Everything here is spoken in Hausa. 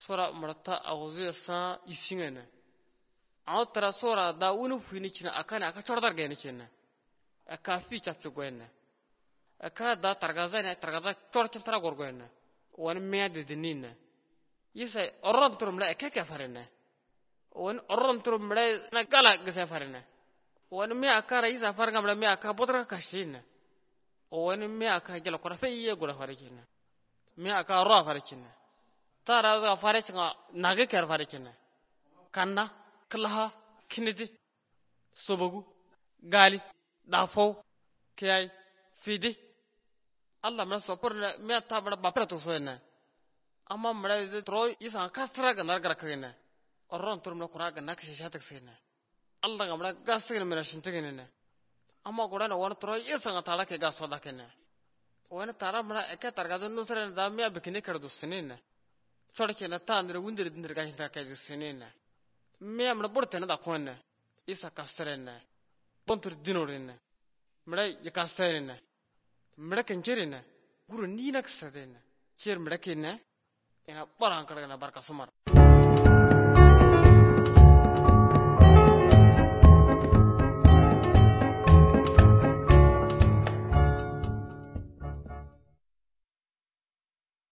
sora marta awziya sa isingana aw tara sora da wunu fini kina akana aka chordar gene kina aka fi chapchu goyna aka da targaza chorkin tara gorgoyna wan meade dinina yisa orran turumla aka kafarina wan orran turumla na gala gasafarina wan me aka raisa fargamla me aka bodra kashina wan me aka gela kora fayye gura farikina me aka ro farikina tara ga farikina nage kar farikina kanna klaha kinidi sobogu gali dafo kiyai fidi Allah mana sopor me ta bada bapra to soena amma mara tro isa kastra ga nargar kagena orron turum na kuraga nakshi shatak sena Allah ga mara gasgena mera shintegena amma godana wan tro isa ga tala ke gaso dakena wan tara mara eka targa no sere da me abikine kardu senena chorke na ta andre wundir dindir ga hinta ka senena me amna bortena da konna isa kastrena bontur dinorena mara yakastrena mara kenjerena guru ni nak sadena cher mara kenna ena baran karga na barka sumar